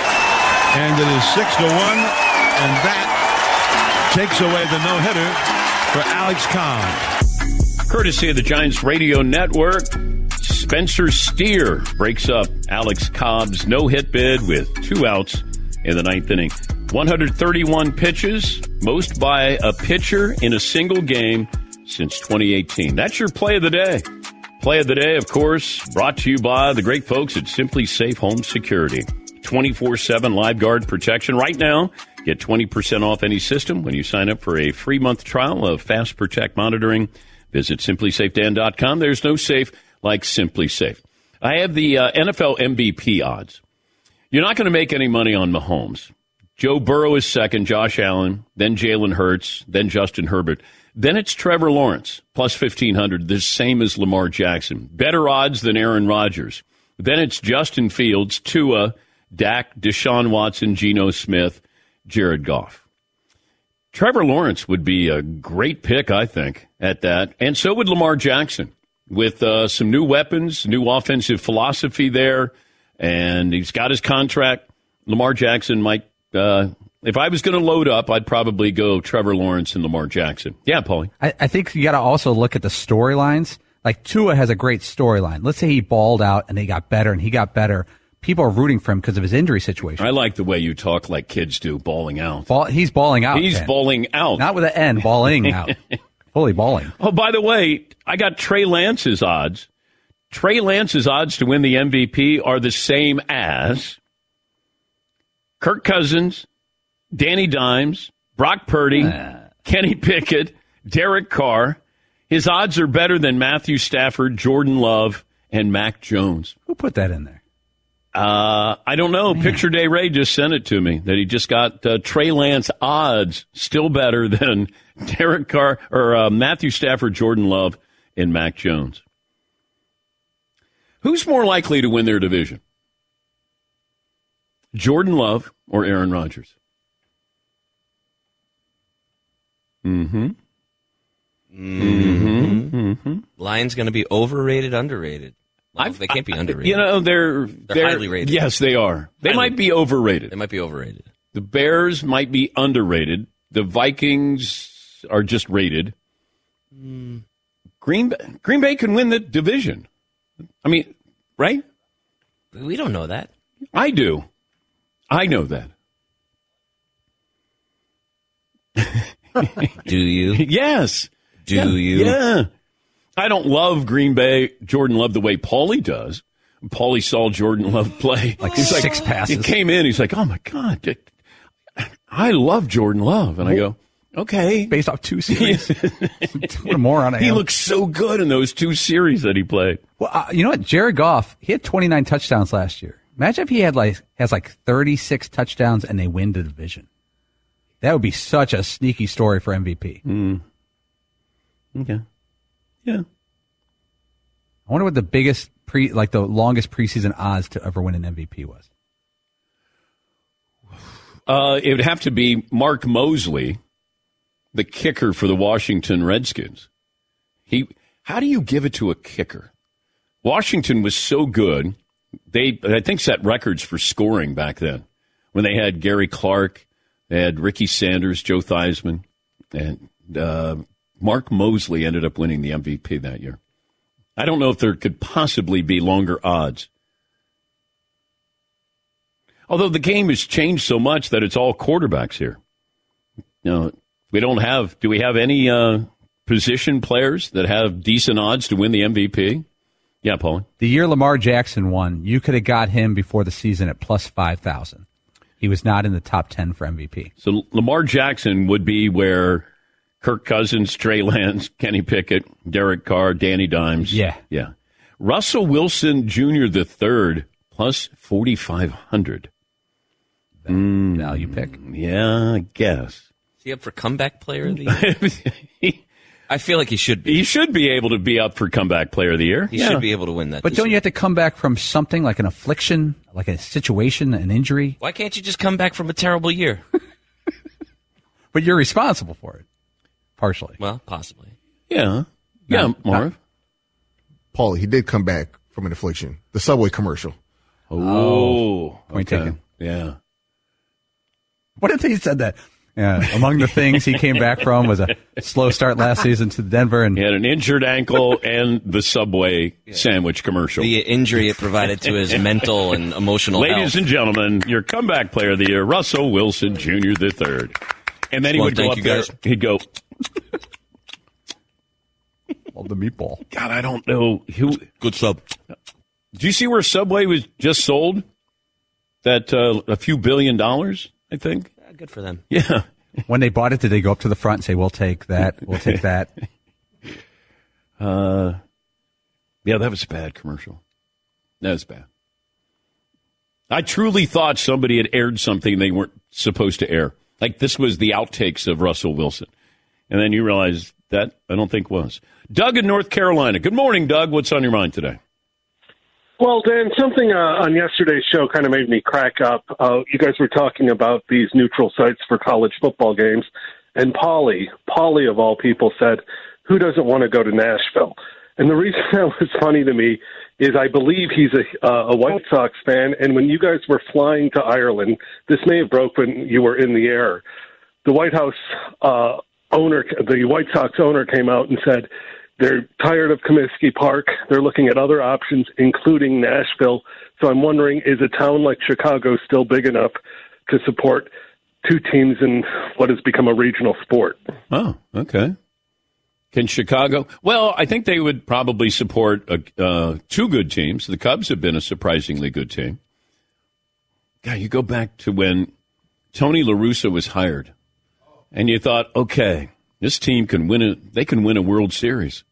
and it is 6-1, and that takes away the no-hitter for Alex Cobb. Courtesy of the Giants Radio Network, Spencer Steer breaks up Alex Cobb's no-hit bid with 2 outs in the 9th inning. 131 pitches, most by a pitcher in a single game since 2018. That's your play of the day. Play of the day, of course, brought to you by the great folks at Simply Safe Home Security. 24/7 live guard protection. Right now, get 20% off any system when you sign up for a free month trial of Fast Protect monitoring. Visit simplysafedan.com. There's no safe like Simply Safe. I have the NFL MVP odds. You're not going to make any money on Mahomes. Joe Burrow is second, Josh Allen, then Jalen Hurts, then Justin Herbert. Then it's Trevor Lawrence, plus 1,500, the same as Lamar Jackson. Better odds than Aaron Rodgers. Then it's Justin Fields, Tua, Dak, Deshaun Watson, Geno Smith, Jared Goff. Trevor Lawrence would be a great pick, I think, at that. And so would Lamar Jackson, with some new weapons, new offensive philosophy there. And he's got his contract. Lamar Jackson might, if I was going to load up, I'd probably go Trevor Lawrence and Lamar Jackson. Yeah, Paulie. I think you got to also look at the storylines. Like Tua has a great storyline. Let's say he balled out and he got better and he got better. People are rooting for him because of his injury situation. I like the way you talk like kids do, balling out. He's balling out. He's balling out. Not with an N, balling out. Fully balling. Oh, by the way, I got Trey Lance's odds. Trey Lance's odds to win the MVP are the same as Kirk Cousins, Danny Dimes, Brock Purdy, Kenny Pickett, Derek Carr. His odds are better than Matthew Stafford, Jordan Love, and Mac Jones. Who put that in there? I don't know. Man. Picture Day Ray just sent it to me that he just got Trey Lance odds still better than Derek Carr or Matthew Stafford, Jordan Love, and Mac Jones. Who's more likely to win their division? Jordan Love or Aaron Rodgers? Lions going to be overrated, underrated. Well, they can't be underrated. You know, they're highly rated. Yes, they are. They might be overrated. They might be overrated. The Bears might be underrated. The Vikings are just rated. Green Bay can win the division. I mean, right? We don't know that. I do. I know that. Do you? Yes. Do you? Yeah. I don't love Green Bay, Jordan Love, the way Paulie does. Paulie saw Jordan Love play. Like 6 passes. He came in, he's like, oh, my God, I love Jordan Love. And I go, okay. Based off 2 series. What a moron I am. He looks so good in those 2 series that he played. Well, you know what? Jared Goff, he had 29 touchdowns last year. Imagine if he has 36 touchdowns and they win the division. That would be such a sneaky story for MVP. Okay. Yeah. I wonder what the biggest the longest preseason odds to ever win an MVP was. It would have to be Mark Mosley, the kicker for the Washington Redskins. How do you give it to a kicker? Washington was so good. They, I think, set records for scoring back then when they had Gary Clark, they had Ricky Sanders, Joe Theismann, and Mark Mosley ended up winning the MVP that year. I don't know if there could possibly be longer odds. Although the game has changed so much that it's all quarterbacks here. We don't have. Do we have any position players that have decent odds to win the MVP? Yeah, Paul. The year Lamar Jackson won, you could have got him before the season at plus 5,000. He was not in the top 10 for MVP. So Lamar Jackson would be where Kirk Cousins, Trey Lance, Kenny Pickett, Derek Carr, Danny Dimes. Yeah. Russell Wilson Jr. the third plus 4,500. Value pick. Yeah, I guess. Is he up for comeback player of the year? I feel like he should be. He should be able to be up for comeback player of the year. He should be able to win that. But don't you have to come back from something like an affliction, like a situation, an injury? Why can't you just come back from a terrible year? But you're responsible for it, partially. Well, possibly. Yeah, Marv. Paulie, he did come back from an affliction. The Subway commercial. Oh, point taken. Yeah. What if he said that? Yeah, among the things he came back from was a slow start last season to Denver. And he had an injured ankle and the Subway sandwich commercial. The injury it provided to his mental and emotional Ladies health. and gentlemen, your comeback player of the year, Russell Wilson Jr. the third. And then he would go up there. He'd go. Love the meatball. God, I don't know. Good sub. Do you see where Subway was just sold? That a few $1 billion, I think. Good for them. Yeah. When they bought it, did they go up to the front and say, we'll take that, we'll take that? Yeah, that was a bad commercial. That was bad. I truly thought somebody had aired something they weren't supposed to air. Like this was the outtakes of Russell Wilson. And then you realize that I don't think was. Doug in North Carolina. Good morning, Doug. What's on your mind today? Well, Dan, something on yesterday's show kind of made me crack up. You guys were talking about these neutral sites for college football games, and Paulie of all people said, who doesn't want to go to Nashville? And the reason that was funny to me is I believe he's a White Sox fan, and when you guys were flying to Ireland, this may have broke when you were in the air, the White House owner, the White Sox owner came out and said, they're tired of Comiskey Park. They're looking at other options, including Nashville. So I'm wondering, is a town like Chicago still big enough to support two teams in what has become a regional sport? Oh, okay. Can Chicago? Well, I think they would probably support two good teams. The Cubs have been a surprisingly good team. God, you go back to when Tony La Russa was hired, and you thought, okay, this team can win they can win a World Series.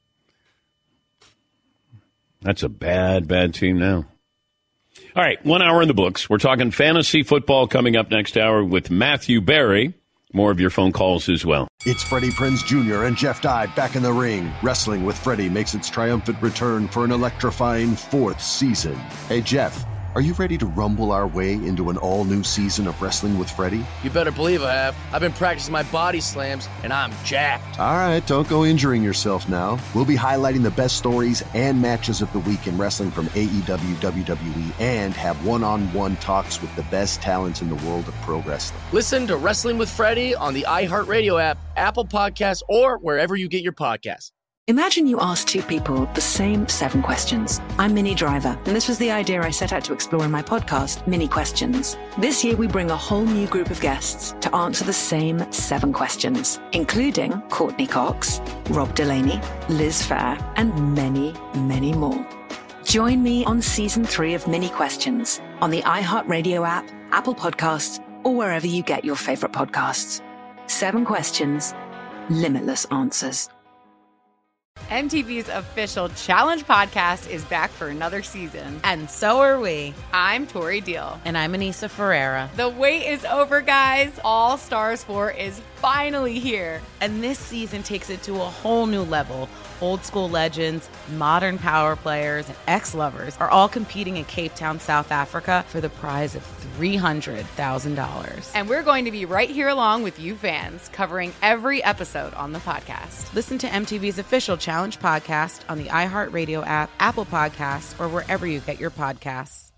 That's a bad team now. All right, 1 hour in the books. We're talking fantasy football coming up next hour with Matthew Berry. More of your phone calls as well. It's Freddie Prinze Jr. and Jeff Dye back in the ring. Wrestling with Freddie makes its triumphant return for an electrifying 4th season. Hey, Jeff, are you ready to rumble our way into an all-new season of Wrestling with Freddie? You better believe I have. I've been practicing my body slams, and I'm jacked. All right, don't go injuring yourself now. We'll be highlighting the best stories and matches of the week in wrestling from AEW, WWE, and have one-on-one talks with the best talents in the world of pro wrestling. Listen to Wrestling with Freddie on the iHeartRadio app, Apple Podcasts, or wherever you get your podcasts. Imagine you ask two people the same 7 questions. I'm Minnie Driver, and this was the idea I set out to explore in my podcast, Mini Questions. This year, we bring a whole new group of guests to answer the same 7 questions, including Courtney Cox, Rob Delaney, Liz Fair, and many, many more. Join me on Season 3 of Mini Questions on the iHeartRadio app, Apple Podcasts, or wherever you get your favorite podcasts. 7 questions, limitless answers. MTV's official Challenge podcast is back for another season. And so are we. I'm Tori Deal. And I'm Anissa Ferreira. The wait is over, guys. All Stars 4 is finally here. And this season takes it to a whole new level. Old school legends, modern power players, and ex-lovers are all competing in Cape Town, South Africa for the prize of $300,000. And we're going to be right here along with you fans, covering every episode on the podcast. Listen to MTV's official Challenge podcast on the iHeartRadio app, Apple Podcasts, or wherever you get your podcasts.